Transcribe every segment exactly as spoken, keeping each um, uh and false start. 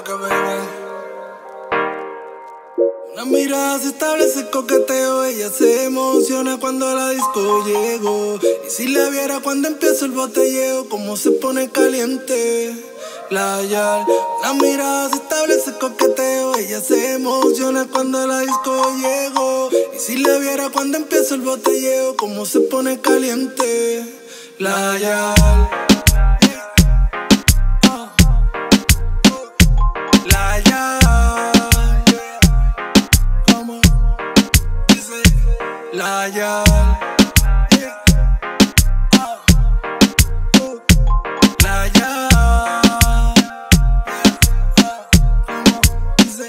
Walker, baby. Una mirada se establece coqueteo, ella se emociona cuando a la disco llego. Y si la viera cuando empieza el botelleo, como se pone caliente la yal. Una mirada se establece coqueteo, ella se emociona cuando a la disco llego. Y si la viera cuando empieza el botelleo, como se pone caliente la yal. La yal, como dice la yal. La yal, como dice.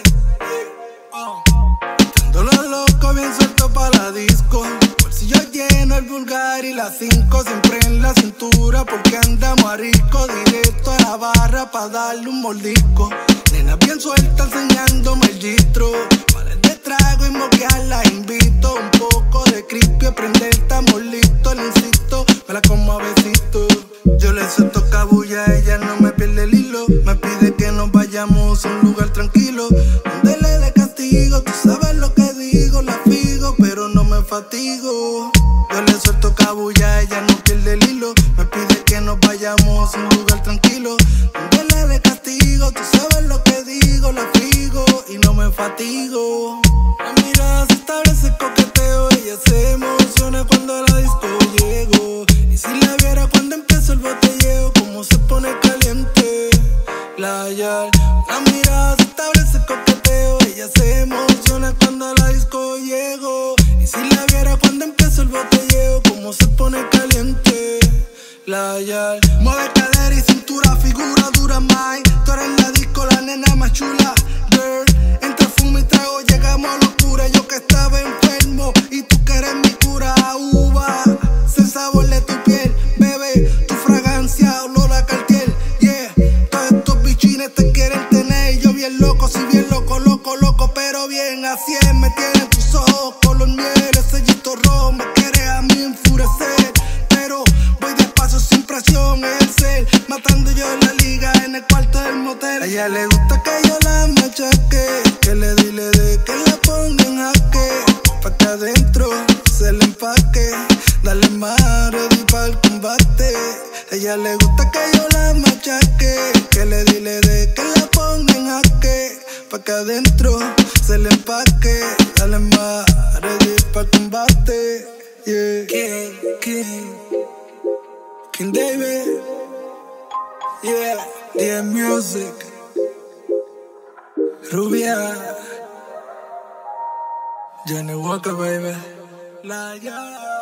Ando lo loco, bien suelto pa' la disco. Bolsillo lleno, el vulgar y las cinco siempre en la cintura, porque andamos a rico. Directo a la barra pa' darle un mordisco. Nena bien suelta enseñándome el gistro. Para de trago y moquearla invito. Un poco de crispy, aprender, estamos listos. Le insisto, me la como a besitos. Yo le suelto cabulla, ella no me pierde el hilo. Me pide que nos vayamos a un lugar tranquilo, donde le dé castigo. Tú sabes lo que digo, la figo, pero no me fatigo. Yo le suelto cabulla, ella no pierde el hilo. Me pide que nos vayamos a un lugar tranquilo, donde le dé castigo. Tú sabes lo que digo, la figo y no me fatigo. La mirada se establece coqueteo, ella se emociona cuando a la disco llego. Y si la viera cuando empieza el botelleo, como se pone caliente la yal. La mirada se establece coqueteo, ella se emociona cuando a la disco llego. Y si la viera cuando empieza el botelleo, como se pone caliente la yal. Mueve cadera y cintura, figura dura, mai. Tú eres la disco, la nena más chula, girl. Entre fumo y trago llegamos a locura. Yo que estaba enfermo y tú que eres mi cura. Uva, sé el sabor de tu piel, bebé. Tu fragancia, olor a Cartier, yeah. Todos estos bichines te quieren tener. Yo bien loco, si bien loco, loco, loco, pero bien así es. Me tienen tus ojos color miel, ese sellito rojo me quiere a mí enfurecer. Pero voy despacio sin presión, es el ser. Matando yo la liga en el cuarto del motel. A ella le gusta que yo la machaque, que le di, le dé, que la ponga en jaque, pa' que adentro se le empaque. Dale más, ready pa'l combate. A ella le gusta que yo la machaque, que le di, le dé, que la ponga en jaque, pa' que adentro se le empaque. Dale más, ready pa'l combate. Yeah. King, King, King David, yeah, D M Music, Rubia, Johnny Walker, baby. La ya.